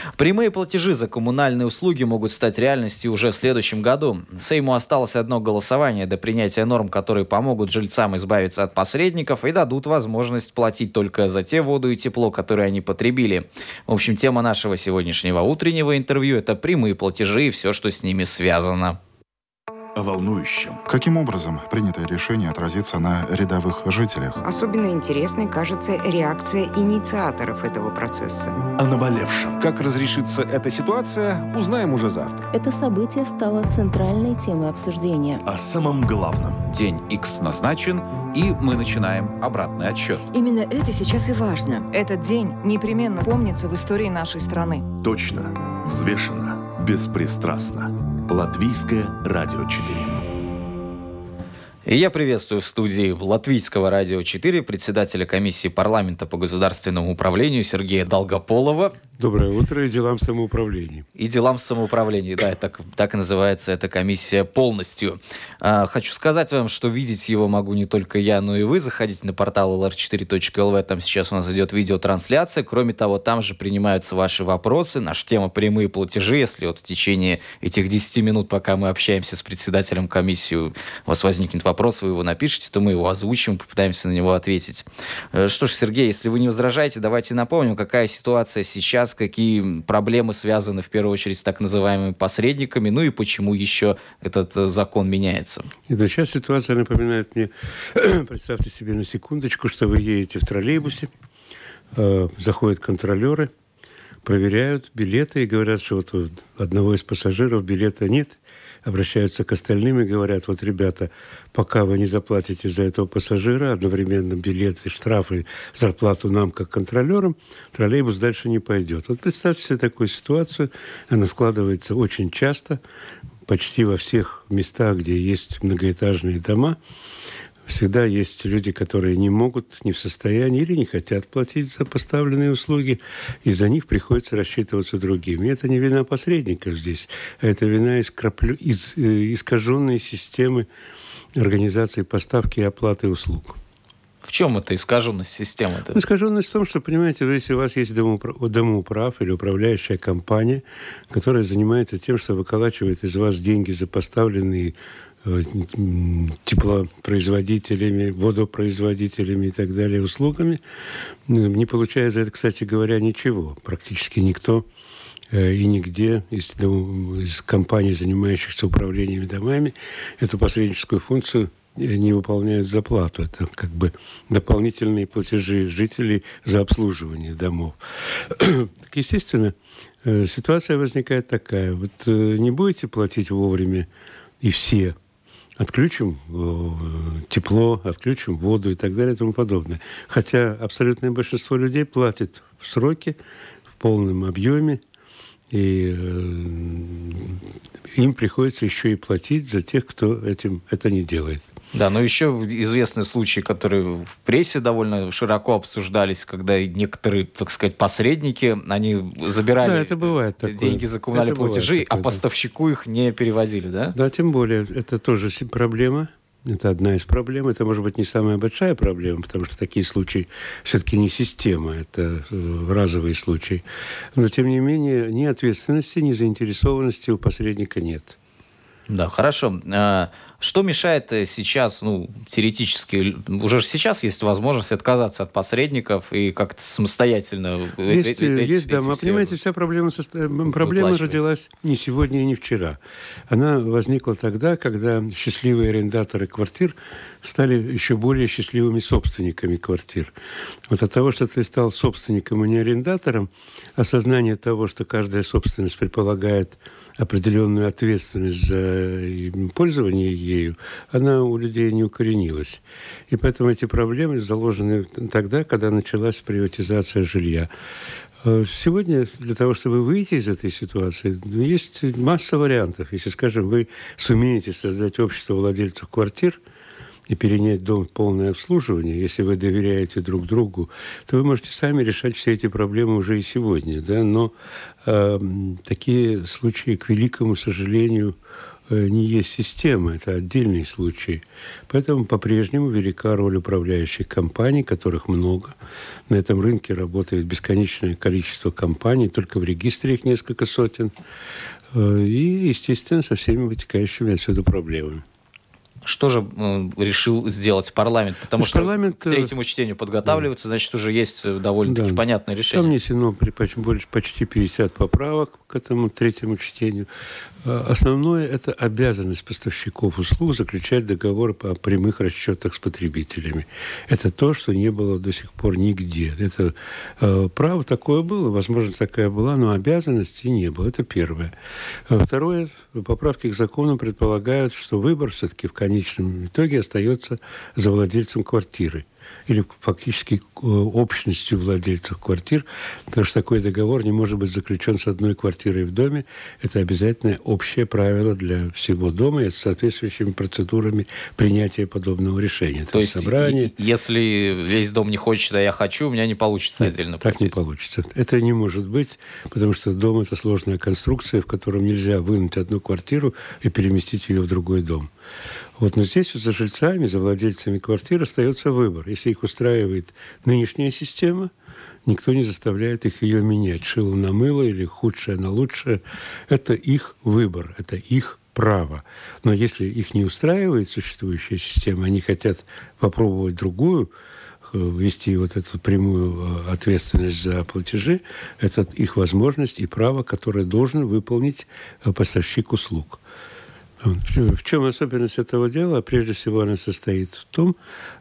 Прямые платежи за коммунальные услуги могут стать реальностью уже в следующем году. Сейму осталось одно голосование до принятия норм, которые помогут жильцам избавиться от посредников и дадут возможность платить только за те воду и тепло, которые они потребили. В общем, тема нашего сегодняшнего утреннего интервью – это прямые платежи и все, что с ними связано. О волнующем. Каким образом принятое решение отразится на рядовых жителях? Особенно интересной кажется реакция инициаторов этого процесса. О наболевшем. Как разрешится эта ситуация, узнаем уже завтра. Это событие стало центральной темой обсуждения. О самом главном. День X назначен, и мы начинаем обратный отсчет. Именно это сейчас и важно. Этот день непременно помнится в истории нашей страны. Точно, взвешенно, беспристрастно. Латвийское радио 4. И я приветствую в студии Латвийского радио 4 председателя комиссии парламента по государственному управлению Сергея Долгополова. Доброе утро и делам самоуправления. И делам самоуправления, да, так и называется эта комиссия полностью. Хочу сказать вам, что видеть его могу не только я, но и вы. Заходите на портал lr4.lv, там сейчас у нас идет видеотрансляция. Кроме того, там же принимаются ваши вопросы. Наша тема прямые платежи. Если вот в течение этих 10 минут, пока мы общаемся с председателем комиссии, у вас возникнет вопрос, вы его напишите, то мы его озвучим, попытаемся на него ответить. Что ж, Сергей, если вы не возражаете, давайте напомним, какая ситуация сейчас, какие проблемы связаны в первую очередь с так называемыми посредниками, ну и почему еще этот закон меняется. Итак, сейчас ситуация напоминает мне, представьте себе на секундочку, что вы едете в троллейбусе, заходят контролеры, проверяют билеты и говорят, что вот у одного из пассажиров билета нет. Обращаются к остальным и говорят: вот, ребята, пока вы не заплатите за этого пассажира одновременно билеты, штрафы, зарплату нам, как контролерам, троллейбус дальше не пойдет. Вот представьте себе такую ситуацию. Она складывается очень часто, почти во всех местах, где есть многоэтажные дома. Всегда есть люди, которые не могут, не в состоянии или не хотят платить за поставленные услуги, и за них приходится рассчитываться другим. И это не вина посредников здесь, а это вина искаженной системы организации поставки и оплаты услуг. В чем эта искаженность системы? Искаженность в том, что, понимаете, если у вас есть домоуправ или управляющая компания, которая занимается тем, что выколачивает из вас деньги за поставленные теплопроизводителями, водопроизводителями и так далее услугами, не получая за это, кстати говоря, ничего. Практически никто и нигде из компаний, занимающихся управлением домами, эту посредническую функцию не выполняют за плату. Это как бы дополнительные платежи жителей за обслуживание домов. Так, естественно, ситуация возникает такая. Вот не будете платить вовремя и все, отключим тепло, отключим воду и так далее и тому подобное. Хотя абсолютное большинство людей платит в сроки, в полном объеме, и им приходится еще и платить за тех, кто это не делает. Да, но еще известны случаи, которые в прессе довольно широко обсуждались, когда некоторые, так сказать, посредники, они забирали это бывает деньги за коммунальные платежи, а поставщику их не переводили, да? Да, тем более, это тоже проблема. Это одна из проблем. Это, может быть, не самая большая проблема, потому что такие случаи все-таки не система, это разовые случаи. Но, тем не менее, ни ответственности, ни заинтересованности у посредника нет. Да, хорошо. Что мешает сейчас, теоретически, уже сейчас есть возможность отказаться от посредников и как-то самостоятельно... Есть, да. Вы понимаете, вся проблема родилась не сегодня и не вчера. Она возникла тогда, когда счастливые арендаторы квартир стали еще более счастливыми собственниками квартир. Вот от того, что ты стал собственником, а не арендатором, осознание того, что каждая собственность предполагает определенную ответственность за пользование ею, она у людей не укоренилась. И поэтому эти проблемы заложены тогда, когда началась приватизация жилья. Сегодня для того, чтобы выйти из этой ситуации, есть масса вариантов. Если, скажем, вы сумеете создать общество владельцев квартир и перенять дом в полное обслуживание, если вы доверяете друг другу, то вы можете сами решать все эти проблемы уже и сегодня. Да? Но такие случаи, к великому сожалению, не есть система, это отдельный случай. Поэтому по-прежнему велика роль управляющих компаний, которых много. На этом рынке работает бесконечное количество компаний, только в регистре их несколько сотен. И, естественно, со всеми вытекающими отсюда проблемами. Что же решил сделать парламент? Потому что парламент, к третьему чтению подготавливается, значит, уже есть довольно-таки понятное решение. Там внесено почти 50 поправок к этому третьему чтению. Основное – это обязанность поставщиков услуг заключать договоры по прямых расчетах с потребителями. Это то, что не было до сих пор нигде. Это право такое было, возможность такая была, но обязанности не было. Это первое. Второе, поправки к закону предполагают, что выбор все-таки в конечном итоге остается за владельцем квартиры или фактически общностью владельцев квартир, потому что такой договор не может быть заключен с одной квартирой в доме. Это обязательное общее правило для всего дома и с соответствующими процедурами принятия подобного решения. То есть, собрание. Если весь дом не хочет, а я хочу, у меня не получится отдельно платить. Так не получится. Это не может быть, потому что дом – это сложная конструкция, в котором нельзя вынуть одну квартиру и переместить ее в другой дом. Вот, но здесь вот за жильцами, за владельцами квартир остается выбор. Если их устраивает нынешняя система, никто не заставляет их ее менять. Шило на мыло или худшее на лучшее. Это их выбор, это их право. Но если их не устраивает существующая система, они хотят попробовать другую, ввести вот эту прямую ответственность за платежи, это их возможность и право, которое должен выполнить поставщик услуг. В чем особенность этого дела? Прежде всего, она состоит в том,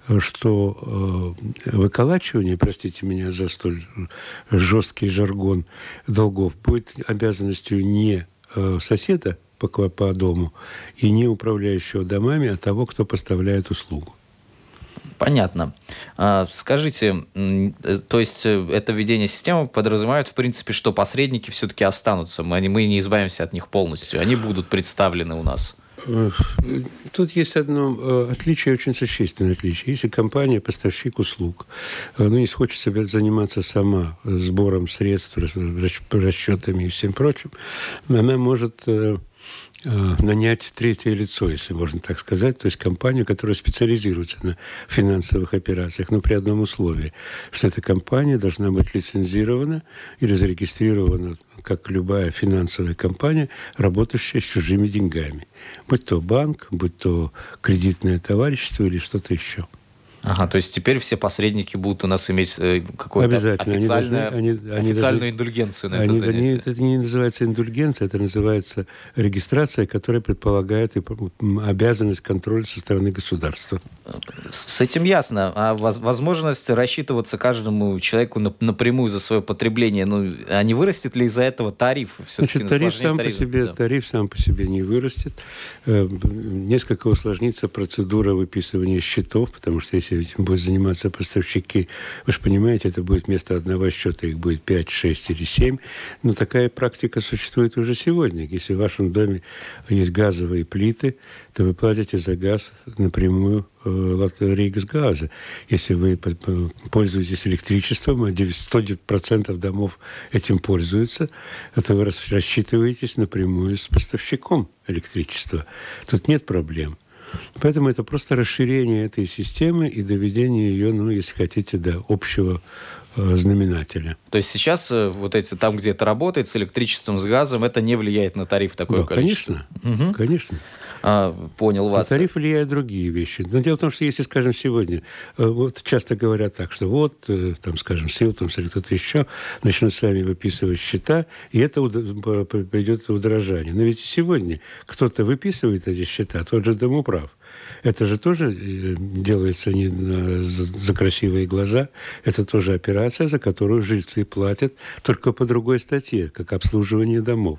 что выколачивание, простите меня за столь жесткий жаргон, долгов, будет обязанностью не соседа по дому и не управляющего домами, а того, кто поставляет услугу. Понятно. Скажите, то есть это введение системы подразумевает, в принципе, что посредники все-таки останутся, мы не избавимся от них полностью, они будут представлены у нас? Тут есть одно отличие, очень существенное отличие. Если компания, поставщик услуг, не хочет себе заниматься сама сбором средств, расчетами и всем прочим, она может нанять третье лицо, если можно так сказать, то есть компанию, которая специализируется на финансовых операциях, но при одном условии, что эта компания должна быть лицензирована или зарегистрирована, как любая финансовая компания, работающая с чужими деньгами. Будь то банк, будь то кредитное товарищество или что-то еще. Ага, то есть теперь все посредники будут у нас иметь какую-то официальную индульгенцию на это занятие. Это не называется индульгенция, это называется регистрация, которая предполагает обязанность контроля со стороны государства. С этим ясно. А возможность рассчитываться каждому человеку напрямую за свое потребление, а не вырастет ли из-за этого тариф? Значит, тариф сам по себе не вырастет. Несколько усложнится процедура выписывания счетов, потому что если этим будут заниматься поставщики, вы же понимаете, это будет вместо одного счета, их будет 5, 6 или 7. Но такая практика существует уже сегодня. Если в вашем доме есть газовые плиты, то вы платите за газ напрямую Рейгсгаза. Если вы пользуетесь электричеством, а 100% домов этим пользуются, то вы рассчитываетесь напрямую с поставщиком электричества. Тут нет проблем. Поэтому это просто расширение этой системы и доведение ее, если хотите, до общего знаменателя. То есть сейчас там, где это работает, с электричеством, с газом, это не влияет на тариф такое количество? Конечно, конечно. Понял вас. На тариф влияют другие вещи. Но дело в том, что если, скажем, сегодня, часто говорят так, что Силтомс или кто-то еще начнут сами выписывать счета, и это пойдет в удорожание. Но ведь сегодня кто-то выписывает эти счета, тот же домоуправ. Это же тоже делается не за красивые глаза. Это тоже операция, за которую жильцы платят, только по другой статье, как обслуживание домов.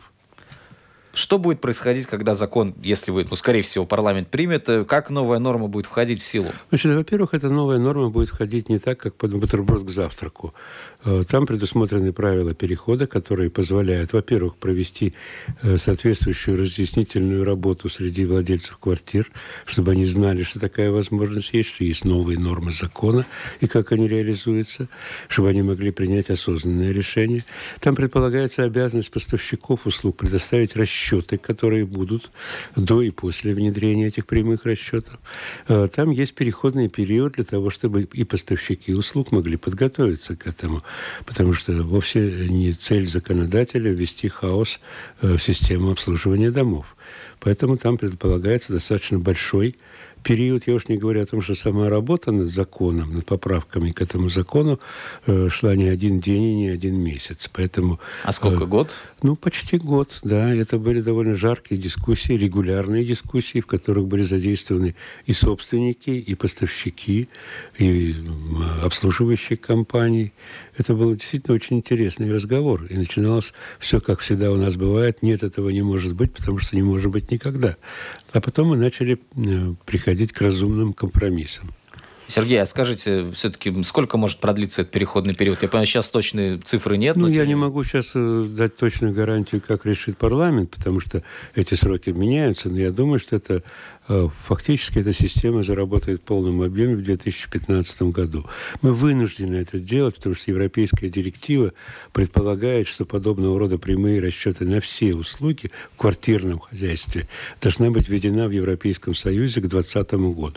Что будет происходить, когда закон, если скорее всего, парламент примет, как новая норма будет входить в силу? Значит, во-первых, эта новая норма будет входить не так, как под бутерброд к завтраку. Там предусмотрены правила перехода, которые позволяют, во-первых, провести соответствующую разъяснительную работу среди владельцев квартир, чтобы они знали, что такая возможность есть, что есть новые нормы закона и как они реализуются, чтобы они могли принять осознанное решение. Там предполагается обязанность поставщиков услуг предоставить расчет расчеты, которые будут до и после внедрения этих прямых расчетов. Там есть переходный период для того, чтобы и поставщики услуг могли подготовиться к этому, потому что вовсе не цель законодателя ввести хаос в систему обслуживания домов. Поэтому там предполагается достаточно большой период. Я уж не говорю о том, что сама работа над законом, над поправками к этому закону шла не один день и не один месяц. Поэтому, а сколько, год? Почти год, да. Это были довольно жаркие дискуссии, регулярные дискуссии, в которых были задействованы и собственники, и поставщики, и обслуживающие компании. Это был действительно очень интересный разговор. И начиналось все, как всегда у нас бывает. Нет, этого не может быть, потому что не может быть никогда. А потом мы начали приходить к разумным компромиссам. Сергей, а скажите, все-таки сколько может продлиться этот переходный период? Я понимаю, сейчас точной цифры нет. Я не могу сейчас дать точную гарантию, как решит парламент, потому что эти сроки меняются, но я думаю, что это фактически эта система заработает в полном объеме в 2015 году. Мы вынуждены это делать, потому что европейская директива предполагает, что подобного рода прямые расчеты на все услуги в квартирном хозяйстве должна быть введена в Европейском Союзе к 2020 году.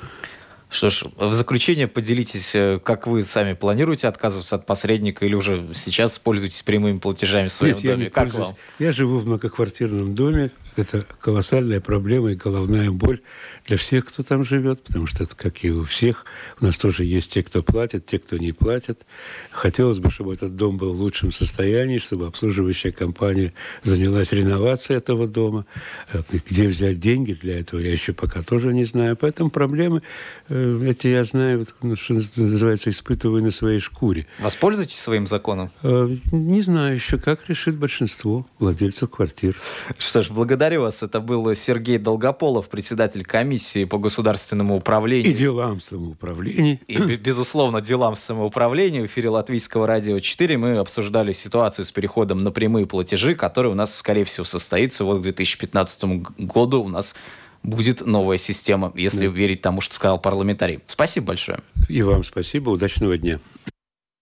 Что ж, в заключение поделитесь, как вы сами планируете отказываться от посредника или уже сейчас пользуетесь прямыми платежами в своем доме? Я не как пользуюсь. вам? Я живу в многоквартирном доме. Это колоссальная проблема и головная боль для всех, кто там живет, потому что, как и у всех, у нас тоже есть те, кто платит, те, кто не платит. Хотелось бы, чтобы этот дом был в лучшем состоянии, чтобы обслуживающая компания занялась реновацией этого дома. Где взять деньги для этого, я еще пока тоже не знаю. Поэтому проблемы эти, я знаю, что называется, испытываю на своей шкуре. Воспользуйтесь своим законом? Не знаю еще, как решит большинство владельцев квартир. Что ж, благодарю вас. Это был Сергей Долгополов, председатель комиссии по государственному управлению. И делам самоуправления. И, безусловно, делам самоуправления. В эфире Латвийского радио 4 мы обсуждали ситуацию с переходом на прямые платежи, который у нас, скорее всего, состоится. Вот к 2015 году у нас будет новая система, если верить тому, что сказал парламентарий. Спасибо большое. И вам спасибо. Удачного дня.